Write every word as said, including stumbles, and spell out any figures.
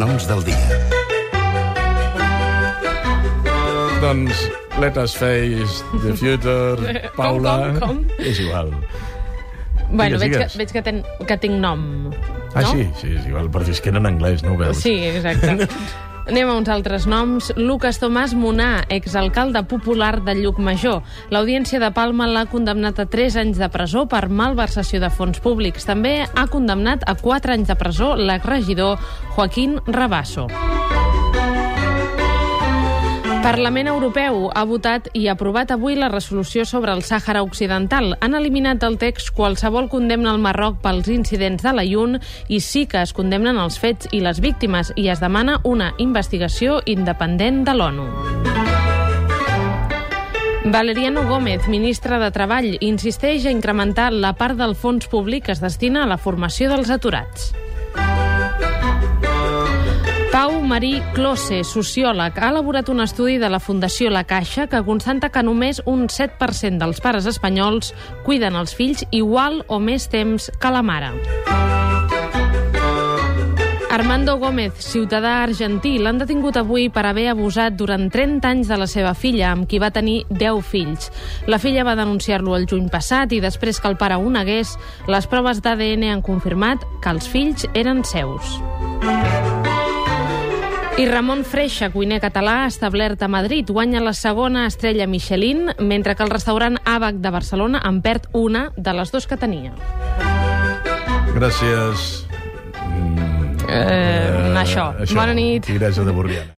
noms del dia. Doncs, let us face the future, Paula... Com, com, com? És igual. Bueno, Digues, veig, que, digues. veig que, ten, que tinc nom. Ah, no? sí, sí, és igual, però és que era en anglès, no ho veus? Sí, exacte. Anem a uns altres noms. Lucas Tomàs Munà, exalcalde popular de Llucmajor. L'Audiència de Palma l'ha condemnat a tres anys de presó per malversació de fons públics. També ha condemnat a quatre anys de presó l'exregidor Joaquín Rabasso. Parlament Europeu ha votat i aprovat avui la resolució sobre el Sàhara Occidental. Han eliminat del text qualsevol condemna al Marroc pels incidents de l'Ayun i sí que es condemnen els fets i les víctimes i es demana una investigació independent de l'ONU. Valeriano Gómez, ministre de Treball, insisteix a incrementar la part del fons públic que es destina a la formació dels aturats. Pau Marí Close, sociòleg, ha elaborat un estudi de la Fundació La Caixa que constata que només un set per cent dels pares espanyols cuiden els fills igual o més temps que la mare. Armando Gómez, ciutadà argentí, l'han detingut avui per haver abusat durant trenta anys de la seva filla, amb qui va tenir deu fills. La filla va denunciar-lo el juny passat i després que el pare ho negués, les proves d'A D N han confirmat que els fills eren seus. I Ramon Freixa, cuiner català establert a Madrid, guanya la segona estrella Michelin, mentre que el restaurant Àbac de Barcelona en perd una de les dues que tenia. Gràcies. Eh, això. això. Bona nit. Tigressa de Borriana.